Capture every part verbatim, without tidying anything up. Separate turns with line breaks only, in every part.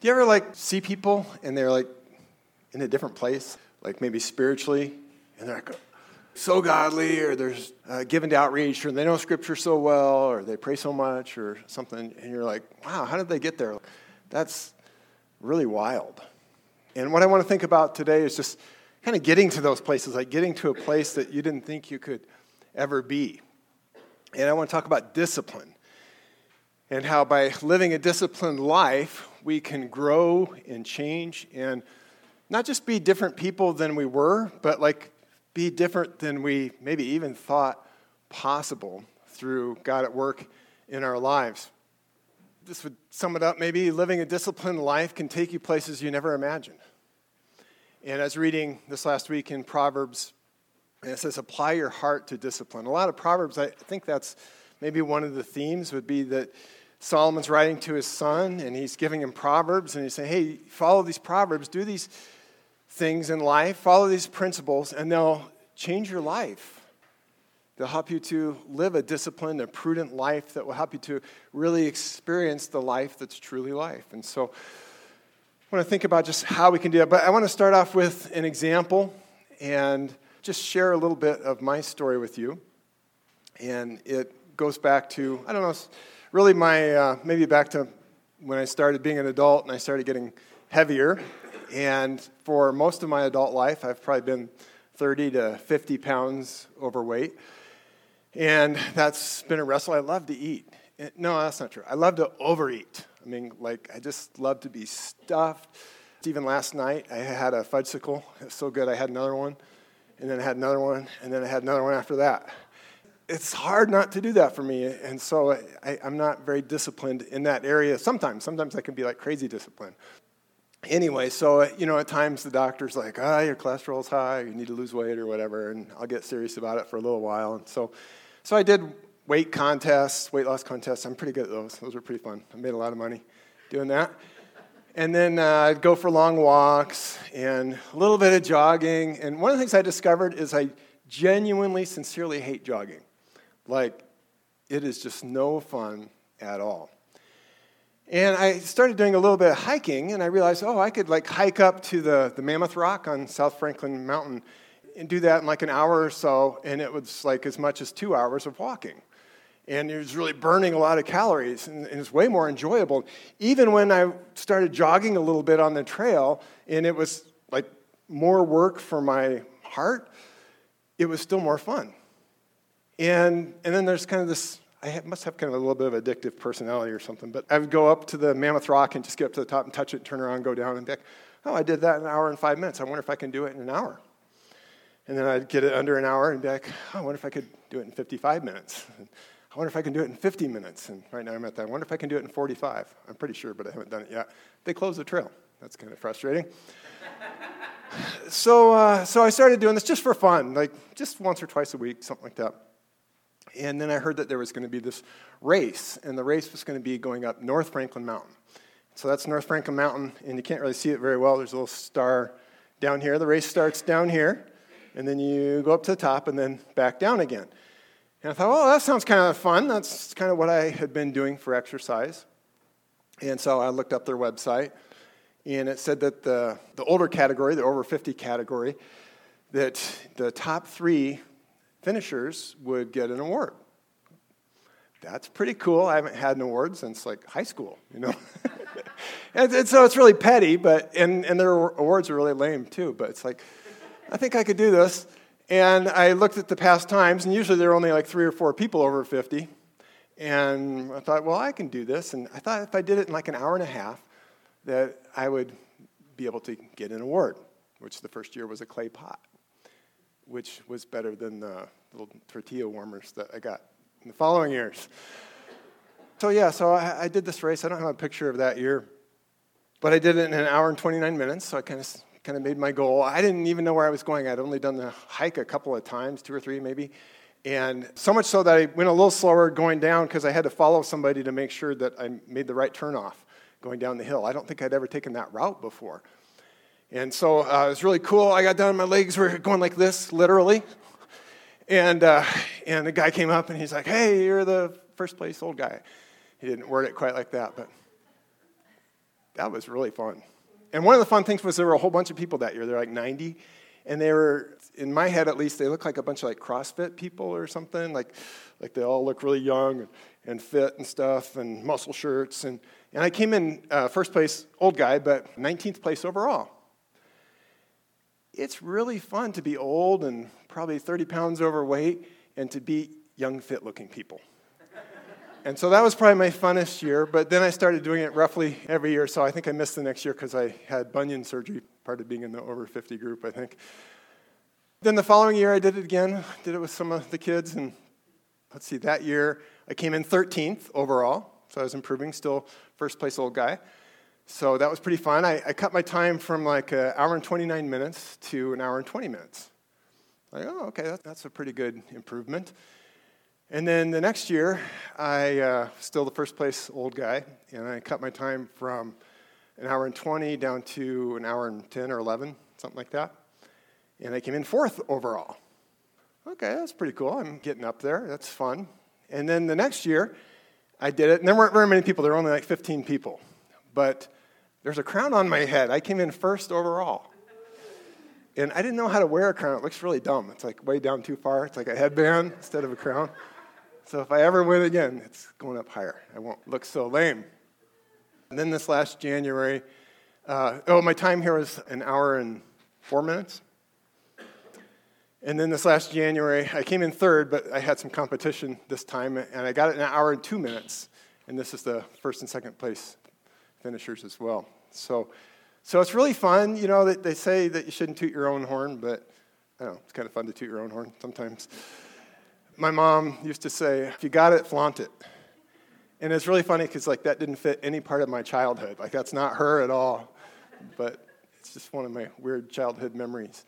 Do you ever like see people and they're like in a different place, like maybe spiritually, and they're like so godly, or they're uh, given to outreach, or they know Scripture so well, or they pray so much, or something, and you're like, wow, how did they get there? That's really wild. And what I want to think about today is just kind of getting to those places, like getting to a place that you didn't think you could ever be. And I want to talk about discipline, and how by living a disciplined life, we can grow and change and not just be different people than we were, but like be different than we maybe even thought possible through God at work in our lives. This would sum it up. Maybe living a disciplined life can take you places you never imagined. And I was reading this last week in Proverbs, and it says, apply your heart to discipline. A lot of Proverbs, I think that's maybe one of the themes would be that Solomon's writing to his son, and he's giving him Proverbs, and he's saying, hey, follow these Proverbs, do these things in life, follow these principles, and they'll change your life. They'll help you to live a disciplined, a prudent life that will help you to really experience the life that's truly life. And so I want to think about just how we can do that. But I want to start off with an example and just share a little bit of my story with you. And it goes back to, I don't know, really my, uh, maybe back to when I started being an adult and I started getting heavier. And for most of my adult life, I've probably been thirty to fifty pounds overweight. And that's been a wrestle. I love to eat. No, that's not true. I love to overeat. I mean, like, I just love to be stuffed. Even last night, I had a fudgesicle. It was so good, I had another one. And then I had another one. And then I had another one after that. It's hard not to do that for me, and so I, I'm not very disciplined in that area. Sometimes, sometimes I can be like crazy disciplined. Anyway, so, you know, at times the doctor's like, ah, your cholesterol's high, you need to lose weight or whatever, and I'll get serious about it for a little while. And so, so I did weight contests, weight loss contests. I'm pretty good at those. Those were pretty fun. I made a lot of money doing that. And then uh, I'd go for long walks and a little bit of jogging. And one of the things I discovered is I genuinely, sincerely hate jogging. Like, it is just no fun at all. And I started doing a little bit of hiking, and I realized, oh, I could like hike up to the, the Mammoth Rock on South Franklin Mountain and do that in like an hour or so, and it was like as much as two hours of walking. And it was really burning a lot of calories, and, and it's way more enjoyable. Even when I started jogging a little bit on the trail, and it was like more work for my heart, it was still more fun. And and then there's kind of this, I must have kind of a little bit of addictive personality or something, but I would go up to the Mammoth Rock and just get up to the top and touch it, turn around, go down, and be like, oh, I did that in an hour and five minutes. I wonder if I can do it in an hour. And then I'd get it under an hour and be like, oh, I wonder if I could do it in fifty-five minutes. And I wonder if I can do it in fifty minutes. And right now I'm at that. I wonder if I can do it in forty-five. I'm pretty sure, but I haven't done it yet. They closed the trail. That's kind of frustrating. so, uh, so I started doing this just for fun, like just once or twice a week, something like that. And then I heard that there was going to be this race, and the race was going to be going up North Franklin Mountain. So that's North Franklin Mountain, and you can't really see it very well. There's a little star down here. The race starts down here, and then you go up to the top and then back down again. And I thought, well, that sounds kind of fun. That's kind of what I had been doing for exercise. And so I looked up their website, and it said that the, the older category, the over fifty category, that the top three finishers would get an award. That's pretty cool. I haven't had an award since like high school, you know. and, and so it's really petty, but and, and their awards are really lame too. But it's like, I think I could do this. And I looked at the past times, and usually there are only like three or four people over fifty. And I thought, well, I can do this. And I thought if I did it in like an hour and a half, that I would be able to get an award, which the first year was a clay pot, which was better than the little tortilla warmers that I got in the following years. So yeah, so I, I did this race. I don't have a picture of that year, but I did it in an hour and twenty-nine minutes, so I kind of kind of made my goal. I didn't even know where I was going. I'd only done the hike a couple of times, two or three maybe, and so much so that I went a little slower going down because I had to follow somebody to make sure that I made the right turnoff going down the hill. I don't think I'd ever taken that route before. And so uh, it was really cool. I got down, my legs were going like this, literally. And uh, and the guy came up, and he's like, hey, you're the first place old guy. He didn't word it quite like that, but that was really fun. And one of the fun things was there were a whole bunch of people that year. There were like ninety. And they were, in my head at least, they looked like a bunch of like CrossFit people or something. Like like they all look really young and, and fit and stuff and muscle shirts. And, and I came in uh, first place, old guy, but nineteenth place overall. It's really fun to be old and probably thirty pounds overweight and to beat young, fit-looking people. And so that was probably my funnest year, but then I started doing it roughly every year, so I think I missed the next year because I had bunion surgery, part of being in the over fifty group, I think. Then the following year I did it again, did it with some of the kids, and let's see, that year I came in thirteenth overall, so I was improving, still first place old guy. So that was pretty fun. I, I cut my time from like an hour and twenty-nine minutes to an hour and twenty minutes. Like, oh, okay, that, that's a pretty good improvement. And then the next year, I uh, still the first place old guy, and I cut my time from an hour and twenty down to an hour and ten or eleven, something like that. And I came in fourth overall. Okay, that's pretty cool. I'm getting up there. That's fun. And then the next year, I did it, and there weren't very many people. There were only like fifteen people. But there's a crown on my head. I came in first overall. And I didn't know how to wear a crown. It looks really dumb. It's like way down too far. It's like a headband instead of a crown. So if I ever win again, it's going up higher. I won't look so lame. And then this last January, uh, oh, my time here was an hour and four minutes. And then this last January, I came in third, but I had some competition this time, and I got it in an hour and two minutes. And this is the first and second place finishers as well. So so it's really fun. You know, they, they say that you shouldn't toot your own horn, but I don't know, it's kind of fun to toot your own horn sometimes. My mom used to say, if you got it, flaunt it. And it's really funny because like that didn't fit any part of my childhood. Like that's not her at all. But it's just one of my weird childhood memories.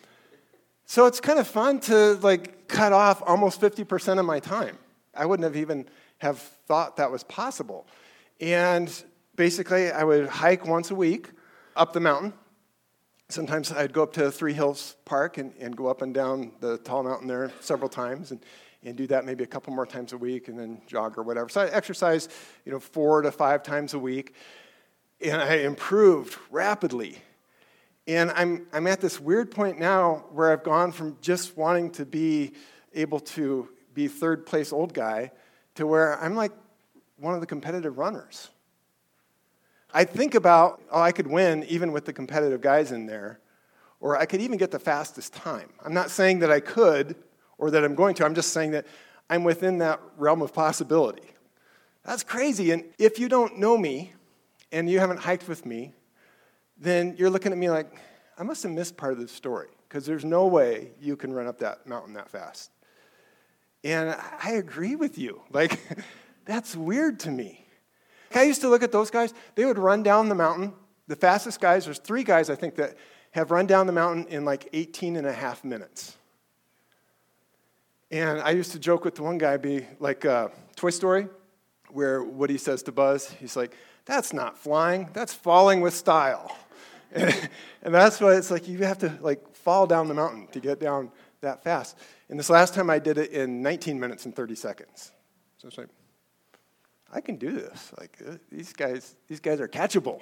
So it's kind of fun to like cut off almost fifty percent of my time. I wouldn't have even have thought that was possible. And basically I would hike once a week up the mountain. Sometimes I'd go up to Three Hills Park and, and go up and down the tall mountain there several times and, and do that maybe a couple more times a week and then jog or whatever. So I exercise, you know, four to five times a week. And I improved rapidly. And I'm I'm at this weird point now where I've gone from just wanting to be able to be third place old guy to where I'm like one of the competitive runners. I think about, oh, I could win even with the competitive guys in there, or I could even get the fastest time. I'm not saying that I could or that I'm going to. I'm just saying that I'm within that realm of possibility. That's crazy. And if you don't know me and you haven't hiked with me, then you're looking at me like, I must have missed part of the story because there's no way you can run up that mountain that fast. And I agree with you. Like, that's weird to me. I used to look at those guys. They would run down the mountain. The fastest guys, there's three guys, I think, that have run down the mountain in like eighteen and a half minutes. And I used to joke with the one guy, be like uh, Toy Story, where Woody says to Buzz, he's like, that's not flying, that's falling with style. And, and that's why it's like you have to like fall down the mountain to get down that fast. And this last time I did it in nineteen minutes and thirty seconds. So it's like, I can do this. Like uh, these guys, these guys are catchable.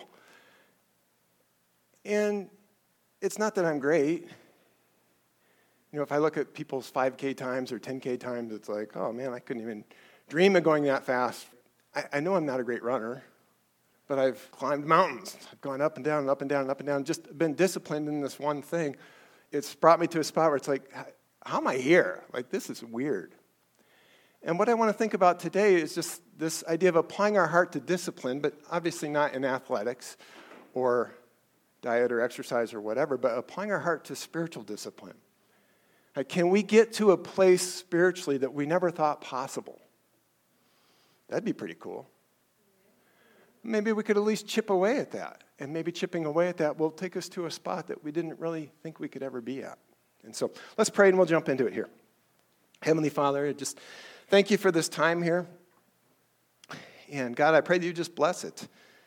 And it's not that I'm great. You know, if I look at people's five K times or ten K times, it's like, oh man, I couldn't even dream of going that fast. I, I know I'm not a great runner, but I've climbed mountains. I've gone up and down and up and down and up and down, just been disciplined in this one thing. It's brought me to a spot where it's like, how am I here? Like, this is weird. And what I want to think about today is just this idea of applying our heart to discipline, but obviously not in athletics or diet or exercise or whatever, but applying our heart to spiritual discipline. Like, can we get to a place spiritually that we never thought possible? That'd be pretty cool. Maybe we could at least chip away at that. And maybe chipping away at that will take us to a spot that we didn't really think we could ever be at. And so let's pray and we'll jump into it here. Heavenly Father, I just thank you for this time here. And God, I pray that you just bless it.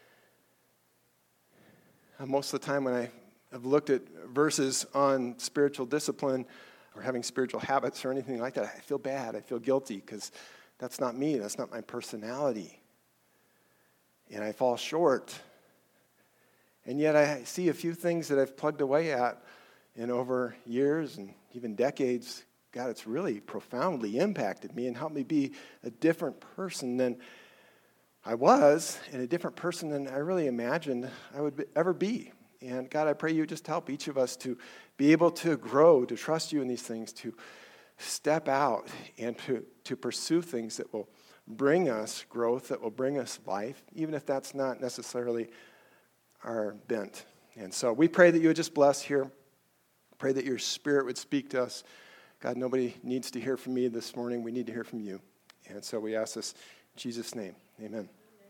Uh, most of the time when I have looked at verses on spiritual discipline or having spiritual habits or anything like that, I feel bad. I feel guilty because that's not me. That's not my personality. And I fall short. And yet I see a few things that I've plugged away at in over years and even decades. God, it's really profoundly impacted me and helped me be a different person than I was, and a different person than I really imagined I would be, ever be. And God, I pray you just help each of us to be able to grow, to trust you in these things, to step out and to, to pursue things that will bring us growth, that will bring us life, even if that's not necessarily our bent. And so we pray that you would just bless here. Pray that your Spirit would speak to us. God, nobody needs to hear from me this morning. We need to hear from you. And so we ask this in Jesus' name. Amen.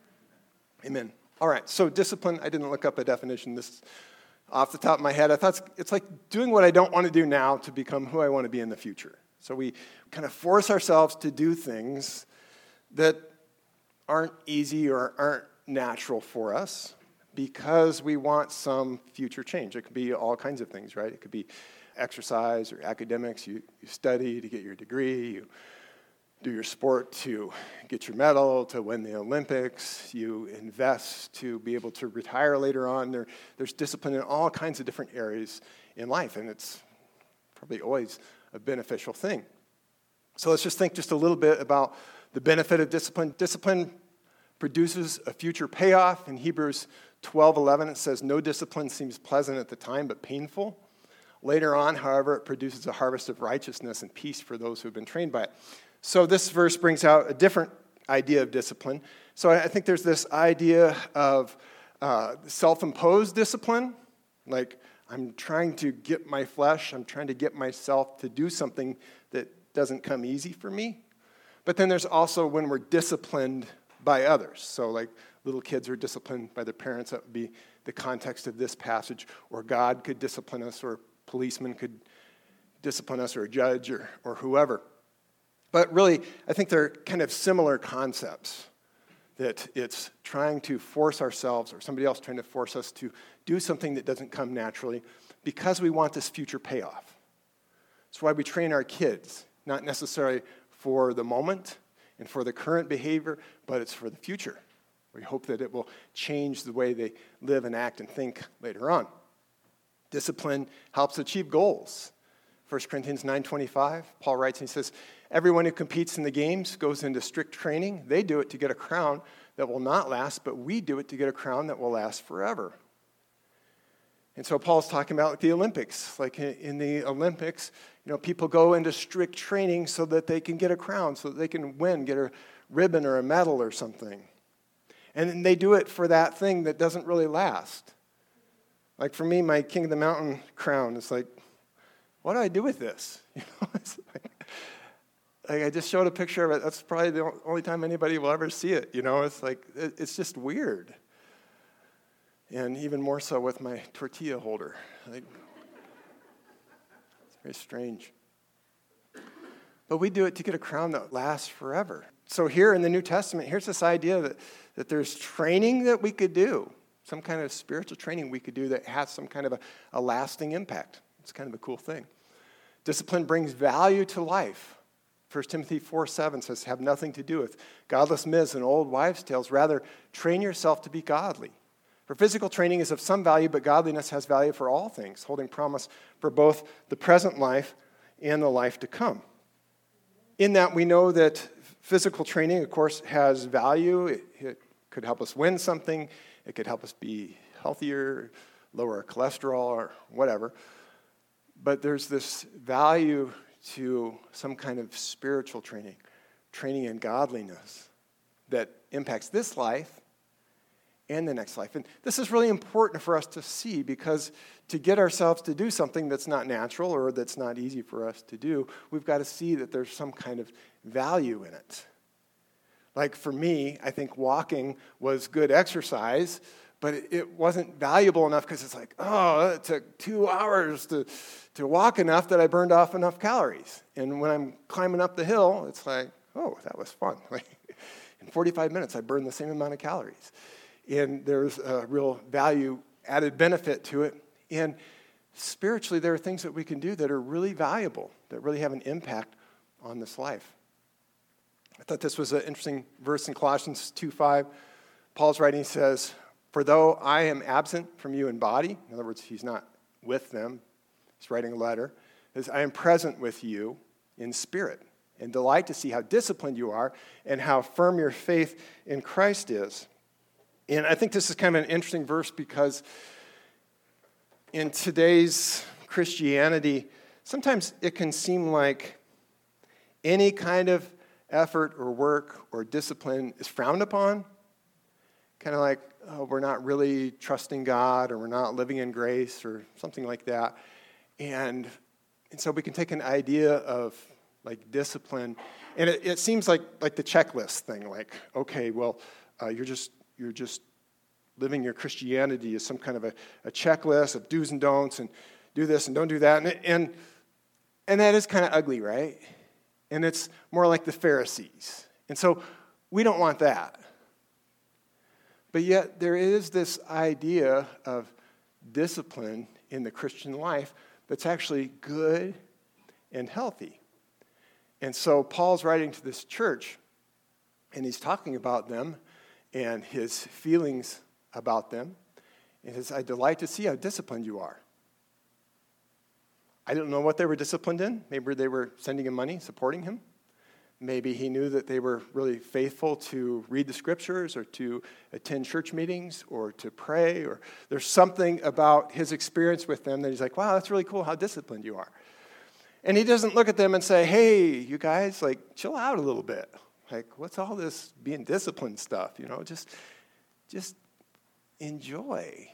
Amen. All right, so discipline, I didn't look up a definition. This off the top of my head. I thought it's like doing what I don't want to do now to become who I want to be in the future. So we kind of force ourselves to do things that aren't easy or aren't natural for us because we want some future change. It could be all kinds of things, right? It could be exercise or academics. You, you study to get your degree. You do your sport to get your medal, to win the Olympics. You invest to be able to retire later on. There, there's discipline in all kinds of different areas in life, and it's probably always a beneficial thing. So let's just think just a little bit about the benefit of discipline. Discipline produces a future payoff. In Hebrews twelve eleven, it says, "No discipline seems pleasant at the time, but painful. Later on, however, it produces a harvest of righteousness and peace for those who have been trained by it." So this verse brings out a different idea of discipline. So I think there's this idea of uh, self-imposed discipline, like I'm trying to get my flesh, I'm trying to get myself to do something that doesn't come easy for me. But then there's also when we're disciplined by others. So like little kids are disciplined by their parents. That would be the context of this passage. Or God could discipline us, or a policeman could discipline us, or a judge, or, or whoever. But really, I think they're kind of similar concepts, that it's trying to force ourselves or somebody else trying to force us to do something that doesn't come naturally because we want this future payoff. That's why we train our kids, not necessarily for the moment and for the current behavior, but it's for the future. We hope that it will change the way they live and act and think later on. Discipline helps achieve goals. First Corinthians nine twenty-five, Paul writes and he says, "Everyone who competes in the games goes into strict training. They do it to get a crown that will not last, but we do it to get a crown that will last forever." And so Paul's talking about the Olympics. Like in the Olympics, you know, people go into strict training so that they can get a crown, so that they can win, get a ribbon or a medal or something. And then they do it for that thing that doesn't really last. Like for me, my King of the Mountain crown, it's like, what do I do with this? You know, it's like, like I just showed a picture of it. That's probably the only time anybody will ever see it. You know, it's like, it, it's just weird. And even more so with my tortilla holder. Like, it's very strange. But we do it to get a crown that lasts forever. So here in the New Testament, here's this idea that, that there's training that we could do, some kind of spiritual training we could do that has some kind of a, a lasting impact. It's kind of a cool thing. Discipline brings value to life. First Timothy four seven says, "Have nothing to do with godless myths and old wives' tales. Rather, train yourself to be godly. For physical training is of some value, but godliness has value for all things, holding promise for both the present life and the life to come." In that, we know that physical training, of course, has value. It, it could help us win something. It could help us be healthier, lower our cholesterol, or whatever. But there's this value to some kind of spiritual training, training in godliness that impacts this life and the next life. And this is really important for us to see, because to get ourselves to do something that's not natural or that's not easy for us to do, we've got to see that there's some kind of value in it. Like for me, I think walking was good exercise, but it wasn't valuable enough because it's like, oh, it took two hours to, to walk enough that I burned off enough calories. And when I'm climbing up the hill, it's like, oh, that was fun. Like in forty-five minutes, I burned the same amount of calories. And there's a real value added benefit to it. And spiritually, there are things that we can do that are really valuable, that really have an impact on this life. I thought this was an interesting verse in Colossians two five. Paul's writing says, For though I am absent from you in body, in other words, he's not with them, he's writing a letter, says, I am present with you in spirit and delight to see how disciplined you are and how firm your faith in Christ is. And I think this is kind of an interesting verse because in today's Christianity, sometimes it can seem like any kind of effort or work or discipline is frowned upon. Kind of like, oh, we're not really trusting God, or we're not living in grace, or something like that. And, and so we can take an idea of like discipline, and it, it seems like like the checklist thing. Like, okay, well, uh, you're just you're just living your Christianity as some kind of a, a checklist of do's and don'ts, and do this and don't do that, and and, and that is kind of ugly, right? And it's more like the Pharisees, and so we don't want that. But yet there is this idea of discipline in the Christian life that's actually good and healthy. And so Paul's writing to this church, and he's talking about them and his feelings about them. And he says, I delight to see how disciplined you are. I don't know what they were disciplined in. Maybe they were sending him money, supporting him. Maybe he knew that they were really faithful to read the scriptures or to attend church meetings or to pray. Or there's something about his experience with them that he's like, wow, that's really cool how disciplined you are. And he doesn't look at them and say, hey, you guys, like, chill out a little bit. Like, what's all this being disciplined stuff? You know, just, just enjoy.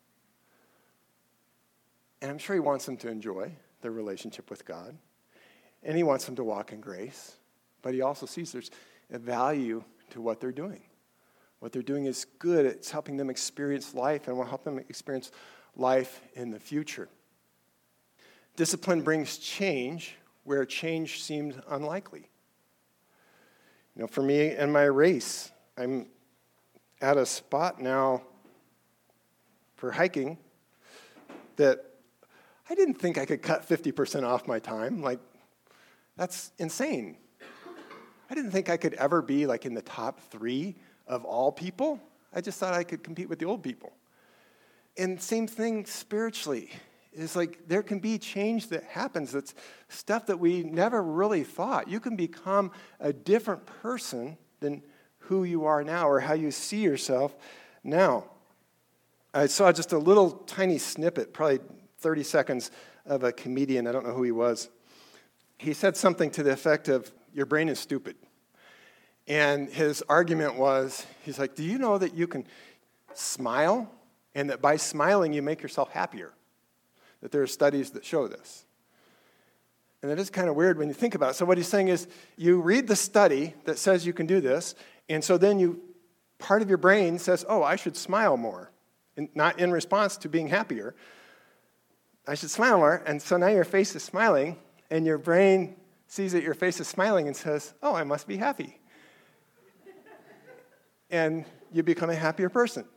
And I'm sure he wants them to enjoy their relationship with God. And he wants them to walk in grace. But he also sees there's a value to what they're doing. What they're doing is good. It's helping them experience life, and will help them experience life in the future. Discipline brings change where change seemed unlikely. You know, for me in my race, I'm at a spot now for hiking that I didn't think I could cut fifty percent off my time. Like, that's insane. I didn't think I could ever be like in the top three of all people. I just thought I could compete with the old people. And same thing spiritually. It's like there can be change that happens. That's stuff that we never really thought. You can become a different person than who you are now or how you see yourself now. I saw just a little tiny snippet, probably thirty seconds, of a comedian. I don't know who he was. He said something to the effect of, your brain is stupid. And his argument was, he's like, do you know that you can smile, and that by smiling you make yourself happier? That there are studies that show this. And that is kind of weird when you think about it. So what he's saying is, you read the study that says you can do this, and so then you, part of your brain says, oh, I should smile more. And not in response to being happier. I should smile more, and so now your face is smiling, and your brain sees that your face is smiling and says, oh, I must be happy. And you become a happier person.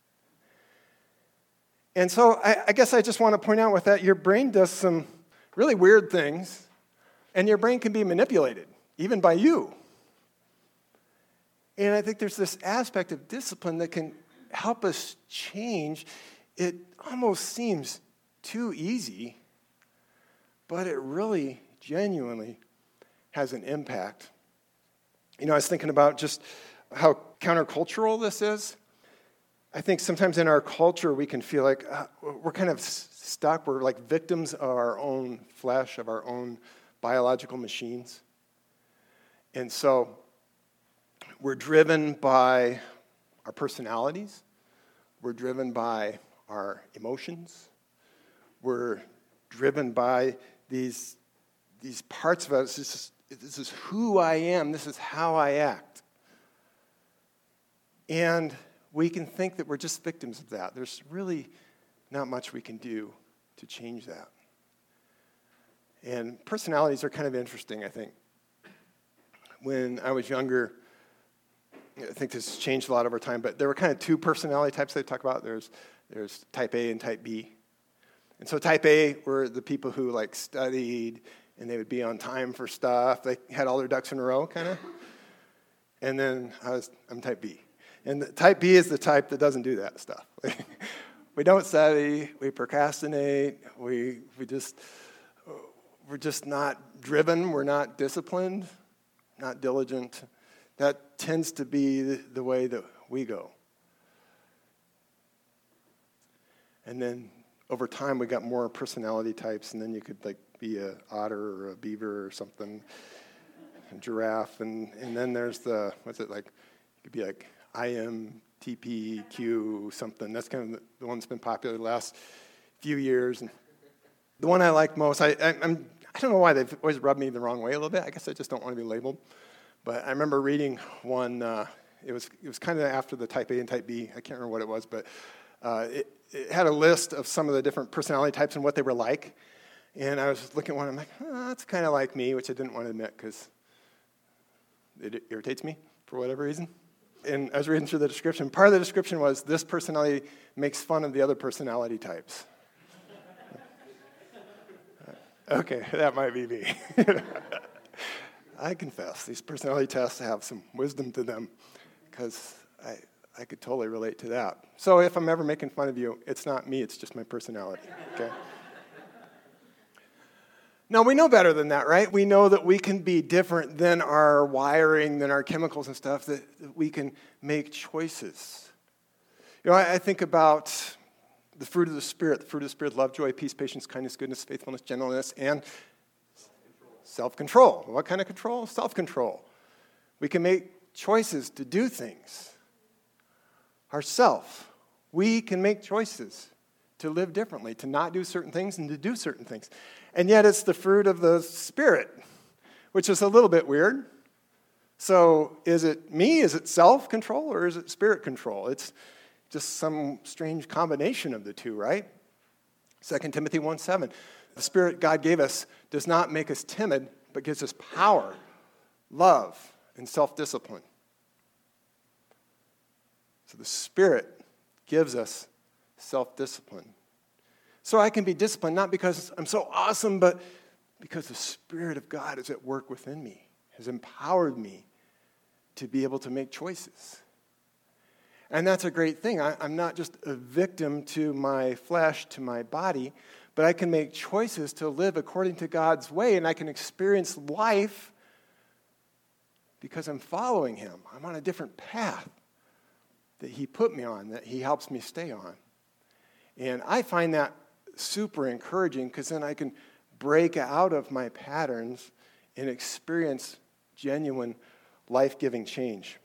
And so I, I guess I just want to point out with that, your brain does some really weird things, and your brain can be manipulated, even by you. And I think there's this aspect of discipline that can help us change. It almost seems too easy, but it really genuinely has an impact. You know, I was thinking about just how countercultural this is. I think sometimes in our culture we can feel like uh, we're kind of stuck. We're like victims of our own flesh, of our own biological machines. And so we're driven by our personalities. We're driven by our emotions. We're driven by these, these parts of us. This is, this is who I am. This is how I act. And we can think that we're just victims of that. There's really not much we can do to change that. And personalities are kind of interesting, I think. When I was younger, I think this has changed a lot over time, but there were kind of two personality types they talk about. There's there's type A and type B. And so type A were the people who like studied and they would be on time for stuff. They had all their ducks in a row, kind of. And then I was I'm type B. And the type B is the type that doesn't do that stuff. We don't study, we procrastinate, we we just we're just not driven, we're not disciplined, not diligent. That tends to be the, the way that we go. And then over time we got more personality types, and then you could like be a otter or a beaver or something, a giraffe, and, and then there's the, what's it like, you could be like I M T P Q something. That's kind of the, the one that's been popular the last few years. And the one I like most, I, I, I'm, I don't know why they've always rubbed me the wrong way a little bit. I guess I just don't want to be labeled. But I remember reading one, uh, it was it was kind of after the type A and type B. I can't remember what it was, but uh, it, it had a list of some of the different personality types and what they were like. And I was looking at one, I'm like, oh, that's kind of like me, which I didn't want to admit because it irritates me for whatever reason. And I was reading through the description. Part of the description was, this personality makes fun of the other personality types. Okay, that might be me. I confess, these personality tests have some wisdom to them because I, I could totally relate to that. So if I'm ever making fun of you, it's not me, it's just my personality, okay? Now, we know better than that, right? We know that we can be different than our wiring, than our chemicals and stuff, that, that we can make choices. You know, I, I think about the fruit of the Spirit, the fruit of the Spirit, love, joy, peace, patience, kindness, goodness, faithfulness, gentleness, and self-control. What kind of control? Self-control. We can make choices to do things ourselves. We can make choices to live differently, to not do certain things and to do certain things. And yet it's the fruit of the Spirit, which is a little bit weird. So is it me? Is it self-control or is it spirit control? It's just some strange combination of the two, right? Second Timothy one seven. The Spirit God gave us does not make us timid, but gives us power, love, and self-discipline. So the Spirit gives us self-discipline. So I can be disciplined not because I'm so awesome, but because the Spirit of God is at work within me, has empowered me to be able to make choices. And that's a great thing. I, I'm not just a victim to my flesh, to my body, but I can make choices to live according to God's way, and I can experience life because I'm following Him. I'm on a different path that He put me on, that He helps me stay on. And I find that super encouraging because then I can break out of my patterns and experience genuine life-giving change.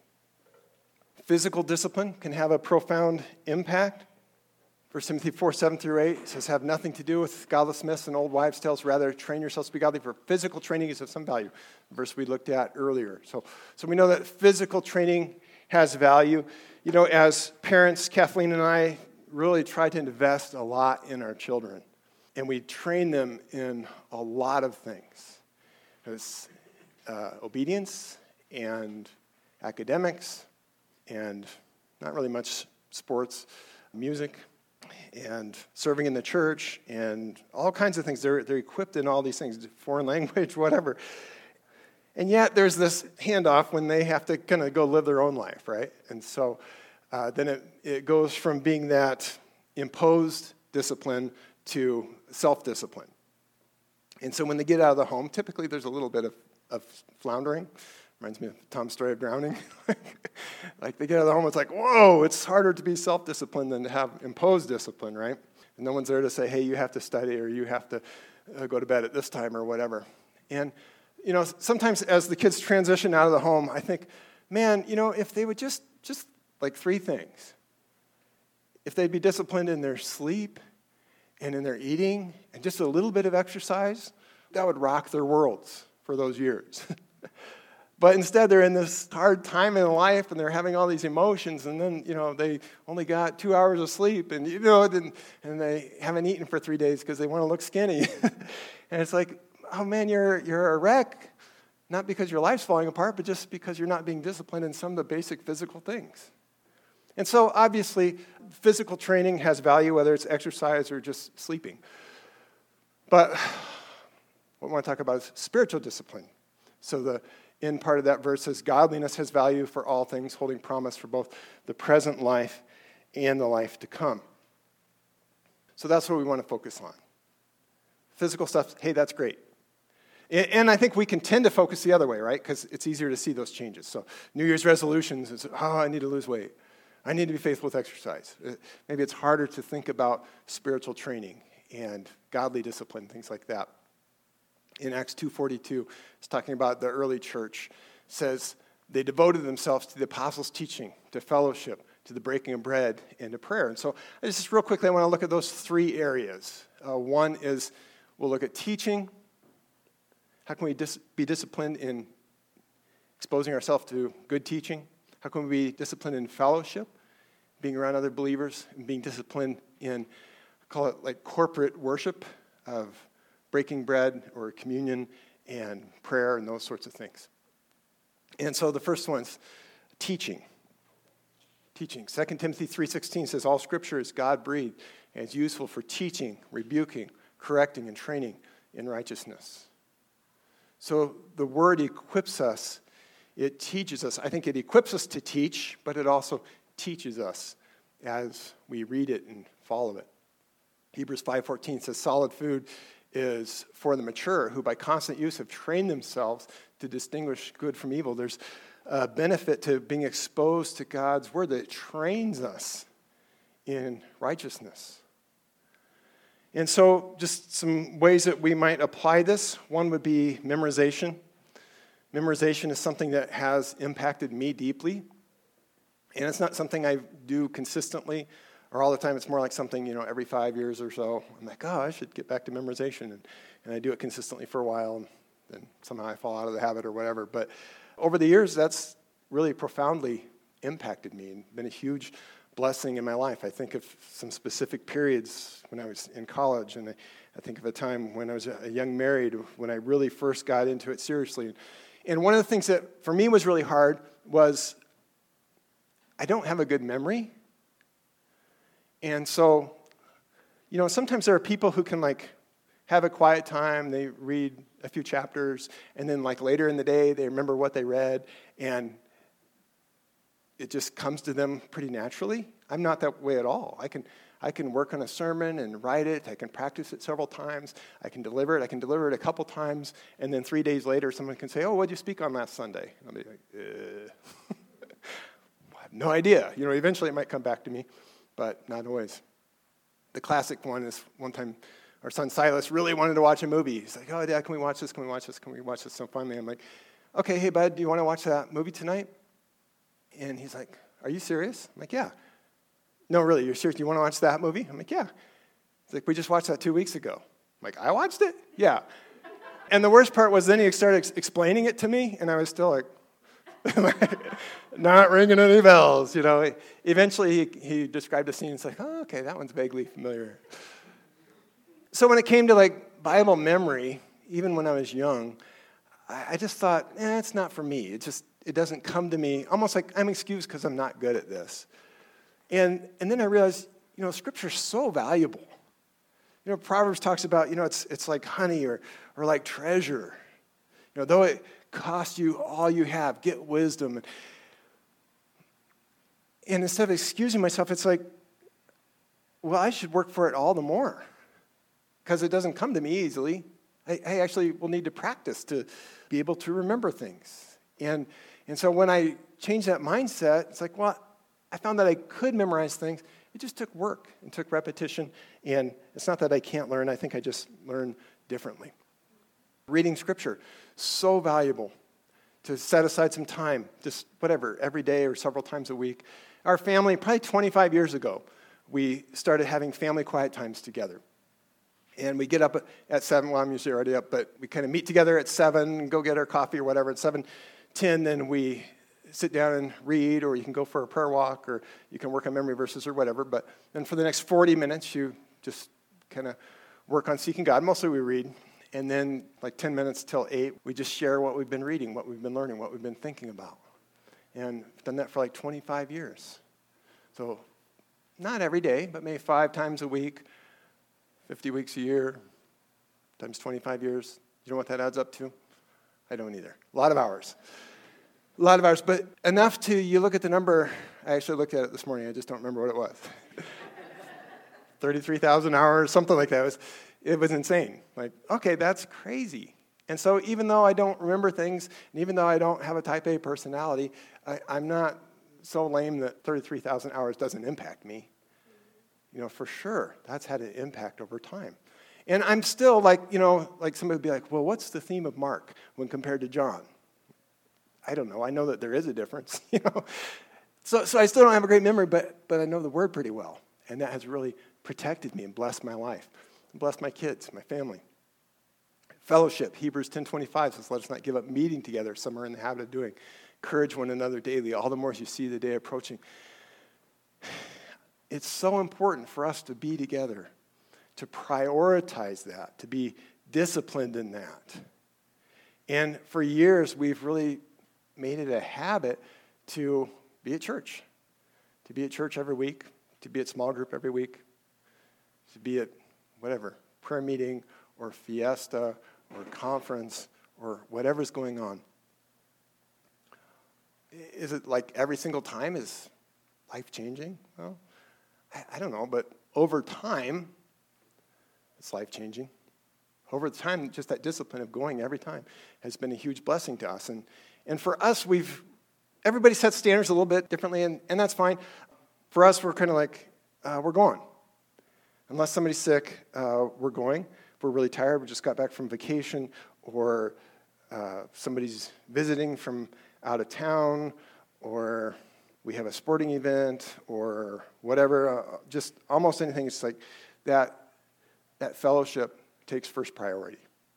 Physical discipline can have a profound impact. First Timothy four, seven through eight says, have nothing to do with godless myths and old wives' tales. Rather, train yourselves to be godly, for physical training is of some value. The verse we looked at earlier. So, so we know that physical training has value. You know, as parents, Kathleen and I really try to invest a lot in our children. And we train them in a lot of things. There's uh, obedience and academics and not really much sports, music, and serving in the church, and all kinds of things. They're, they're equipped in all these things, foreign language, whatever. And yet there's this handoff when they have to kind of go live their own life, right? And so uh, then it, it goes from being that imposed discipline to self-discipline. And so when they get out of the home, typically there's a little bit of, of floundering. Reminds me of Tom's story of drowning. Like they get out of the home, it's like, whoa, it's harder to be self-disciplined than to have imposed discipline, right? And no one's there to say, hey, you have to study or you have to uh, go to bed at this time or whatever. And, you know, sometimes as the kids transition out of the home, I think, man, you know, if they would just, just like three things. If they'd be disciplined in their sleep and in their eating and just a little bit of exercise, that would rock their worlds for those years. But instead, they're in this hard time in life, and they're having all these emotions, and then, you know, they only got two hours of sleep, and, you know, and, and they haven't eaten for three days because they want to look skinny. And it's like, oh, man, you're you're a wreck, not because your life's falling apart, but just because you're not being disciplined in some of the basic physical things. And so, obviously, physical training has value, whether it's exercise or just sleeping. But what I want to talk about is spiritual discipline. So the in part of that verse says, godliness has value for all things, holding promise for both the present life and the life to come. So that's what we want to focus on. Physical stuff, hey, that's great. And I think we can tend to focus the other way, right? Because it's easier to see those changes. So New Year's resolutions is, oh, I need to lose weight. I need to be faithful with exercise. Maybe it's harder to think about spiritual training and godly discipline, things like that. In Acts two forty-two, it's talking about the early church. It says they devoted themselves to the apostles' teaching, to fellowship, to the breaking of bread, and to prayer. And so just real quickly, I want to look at those three areas. Uh, one is we'll look at teaching. How can we dis- be disciplined in exposing ourselves to good teaching? How can we be disciplined in fellowship, being around other believers, and being disciplined in, call it like corporate worship of breaking bread or communion and prayer and those sorts of things. And so the first one's teaching. Teaching. Second Timothy three sixteen says, all scripture is God-breathed and is useful for teaching, rebuking, correcting, and training in righteousness. So the word equips us. It teaches us. I think it equips us to teach, but it also teaches us as we read it and follow it. Hebrews five fourteen says, solid food is for the mature, who by constant use have trained themselves to distinguish good from evil. There's a benefit to being exposed to God's word that trains us in righteousness. And so just some ways that we might apply this. One would be memorization. Memorization is something that has impacted me deeply. And it's not something I do consistently or all the time. It's more like something, you know, every five years or so. I'm like, oh, I should get back to memorization. And, and I do it consistently for a while, and then somehow I fall out of the habit or whatever. But over the years, that's really profoundly impacted me and been a huge blessing in my life. I think of some specific periods when I was in college, and I, I think of a time when I was a young married, when I really first got into it seriously. And one of the things that for me was really hard was I don't have a good memory. And so, you know, sometimes there are people who can like have a quiet time, they read a few chapters, and then like later in the day they remember what they read, and it just comes to them pretty naturally. I'm not that way at all. I can I can work on a sermon and write it. I can practice it several times. I can deliver it. I can deliver it a couple times, and then three days later someone can say, oh, what did you speak on last Sunday? And I'll be like, uh. I have no idea. You know, eventually it might come back to me, but not always. The classic one is one time our son Silas really wanted to watch a movie. He's like, oh, Dad, can we watch this? Can we watch this? Can we watch this? So finally I'm like, okay, hey, bud, do you want to watch that movie tonight? And he's like, are you serious? I'm like, yeah. No, really, you're serious? Do you want to watch that movie? I'm like, yeah. He's like, we just watched that two weeks ago. I'm like, I watched it? Yeah. And the worst part was then he started ex- explaining it to me, and I was still like, not ringing any bells, you know. Eventually he, he described a scene. It's like, oh, okay, that one's vaguely familiar. So when it came to like Bible memory, even when I was young, I, I just thought, eh, it's not for me. It just, it doesn't come to me. Almost like I'm excused because I'm not good at this. And and then I realized, you know, Scripture's so valuable. You know, Proverbs talks about, you know, it's it's like honey or or like treasure. You know, though it costs you all you have, get wisdom. And, and instead of excusing myself, it's like, well, I should work for it all the more because it doesn't come to me easily. I, I actually will need to practice to be able to remember things. And and so when I changed that mindset, it's like, well, I found that I could memorize things. It just took work and took repetition. And it's not that I can't learn. I think I just learn differently. Reading Scripture, so valuable to set aside some time, just whatever, every day or several times a week. Our family, probably twenty-five years ago, we started having family quiet times together. And we get up at seven, well, I'm usually already up, but we kind of meet together at seven, go get our coffee or whatever. At seven ten, then we sit down and read, or you can go for a prayer walk, or you can work on memory verses or whatever. But then for the next forty minutes, you just kind of work on seeking God. Mostly we read. And then like ten minutes till eight, we just share what we've been reading, what we've been learning, what we've been thinking about. And I've done that for like twenty-five years. So not every day, but maybe five times a week, fifty weeks a year, times twenty-five years. You know what that adds up to? I don't either. A lot of hours. A lot of hours, but enough to, you look at the number, I actually looked at it this morning, I just don't remember what it was. thirty-three thousand hours, something like that. It was, it was insane. Like, okay, that's crazy. And so even though I don't remember things, and even though I don't have a type A personality, I, I'm not so lame that thirty-three thousand hours doesn't impact me. You know, for sure, that's had an impact over time. And I'm still like, you know, like somebody would be like, well, what's the theme of Mark when compared to John? I don't know. I know that there is a difference, you know. So so I still don't have a great memory, but but I know the word pretty well. And that has really protected me and blessed my life, and blessed my kids, my family. Fellowship, Hebrews ten twenty-five says, let us not give up meeting together, some are in the habit of doing. Encourage one another daily, all the more as you see the day approaching. It's so important for us to be together, to prioritize that, to be disciplined in that. And for years, we've really made it a habit to be at church, to be at church every week, to be at small group every week, to be at whatever, prayer meeting or fiesta or conference or whatever's going on. Is it like every single time is life-changing? Well, I, I don't know, but over time, it's life-changing. Over the time, just that discipline of going every time has been a huge blessing to us. And and for us, we've, everybody sets standards a little bit differently, and, and that's fine. For us, we're kind of like, uh, we're going. Unless somebody's sick, uh, we're going. If we're really tired, we just got back from vacation, or uh, somebody's visiting from out of town, or we have a sporting event, or whatever, uh, just almost anything. It's like that, that fellowship takes first priority.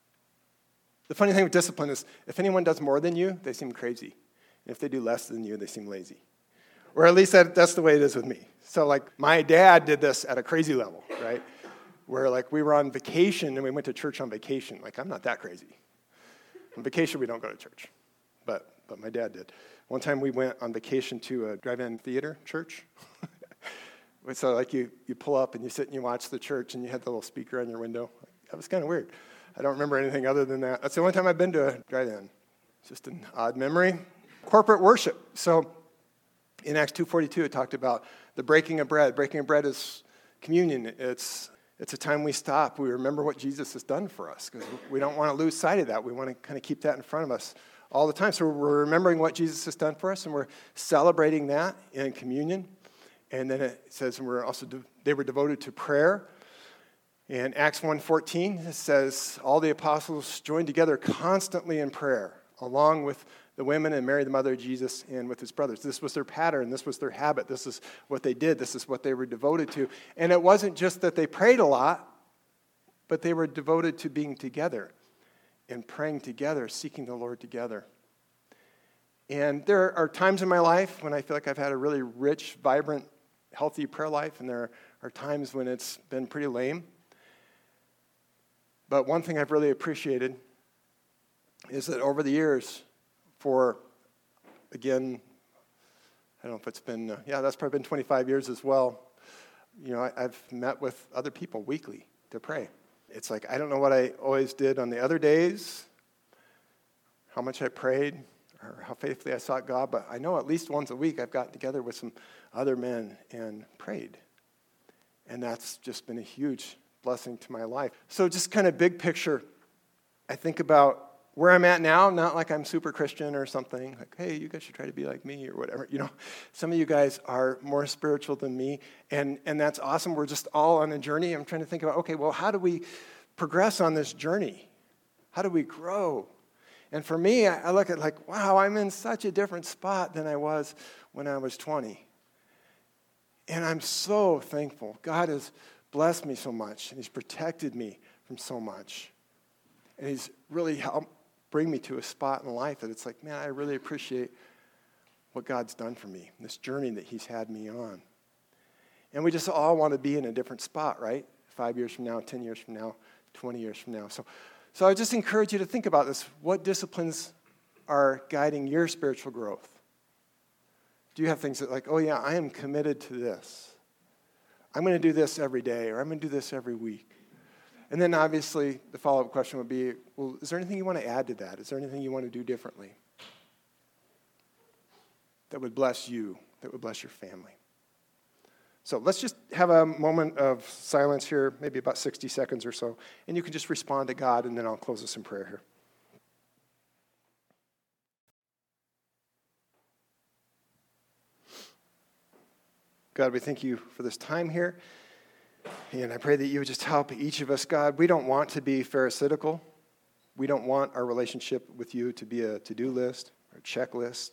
The funny thing with discipline is if anyone does more than you, they seem crazy. And if they do less than you, they seem lazy. Or at least that, that's the way it is with me. So like my dad did this at a crazy level, right? Where like we were on vacation and we went to church on vacation. Like I'm not that crazy. On vacation, we don't go to church. But but my dad did. One time we went on vacation to a drive-in theater church. So like you, you pull up and you sit and you watch the church and you had the little speaker on your window. That was kind of weird. I don't remember anything other than that. That's the only time I've been to a drive-in. It's just an odd memory. Corporate worship. So in Acts two forty-two, it talked about the breaking of bread. Breaking of bread is communion. It's it's a time we stop. We remember what Jesus has done for us because we don't want to lose sight of that. We want to kind of keep that in front of us all the time. So we're remembering what Jesus has done for us, and we're celebrating that in communion. And then it says we're also de- they were devoted to prayer. In Acts one fourteen, it says, all the apostles joined together constantly in prayer, along with the women and Mary, the mother of Jesus, and with his brothers. This was their pattern. This was their habit. This is what they did. This is what they were devoted to. And it wasn't just that they prayed a lot, but they were devoted to being together and praying together, seeking the Lord together. And there are times in my life when I feel like I've had a really rich, vibrant, healthy prayer life, and there are times when it's been pretty lame. But one thing I've really appreciated is that over the years, for, again, I don't know if it's been, uh, yeah, that's probably been twenty-five years as well. You know, I, I've met with other people weekly to pray. It's like, I don't know what I always did on the other days, how much I prayed, or how faithfully I sought God, but I know at least once a week I've gotten together with some other men and prayed. And that's just been a huge blessing to my life. So just kind of big picture, I think about where I'm at now, not like I'm super Christian or something, like, hey, you guys should try to be like me or whatever. You know, some of you guys are more spiritual than me, and, and that's awesome. We're just all on a journey. I'm trying to think about, okay, well, how do we progress on this journey? How do we grow? And for me, I, I look at like, wow, I'm in such a different spot than I was when I was twenty. And I'm so thankful. God has blessed me so much, and he's protected me from so much. And he's really helped bring me to a spot in life that it's like, man, I really appreciate what God's done for me, this journey that he's had me on. And we just all want to be in a different spot, right? Five years from now, ten years from now, twenty years from now. So, so I just encourage you to think about this. What disciplines are guiding your spiritual growth? Do you have things that like, oh yeah, I am committed to this. I'm going to do this every day, or I'm going to do this every week. And then obviously the follow-up question would be, well, is there anything you want to add to that? Is there anything you want to do differently that would bless you, that would bless your family? So let's just have a moment of silence here, maybe about sixty seconds or so, and you can just respond to God, and then I'll close us in prayer here. God, we thank you for this time here. And I pray that you would just help each of us, God. We don't want to be pharisaical. We don't want our relationship with you to be a to-do list or a checklist.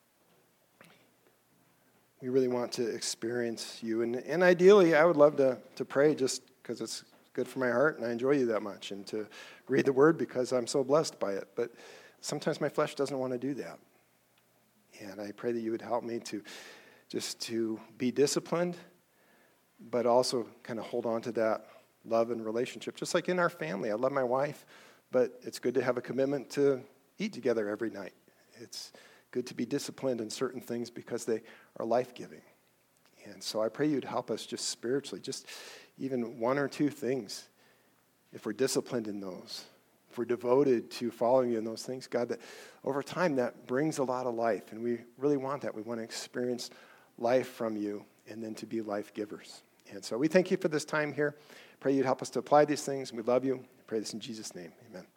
We really want to experience you. And, and ideally, I would love to, to pray just because it's good for my heart and I enjoy you that much, and to read the word because I'm so blessed by it. But sometimes my flesh doesn't want to do that. And I pray that you would help me to just to be disciplined, but also kind of hold on to that love and relationship. Just like in our family, I love my wife, but it's good to have a commitment to eat together every night. It's good to be disciplined in certain things because they are life-giving. And so I pray you'd help us just spiritually, just even one or two things, if we're disciplined in those, if we're devoted to following you in those things, God, that over time that brings a lot of life, and we really want that. We want to experience life from you and then to be life givers. And so we thank you for this time here. Pray you'd help us to apply these things. We love you. I pray this in Jesus' name. Amen.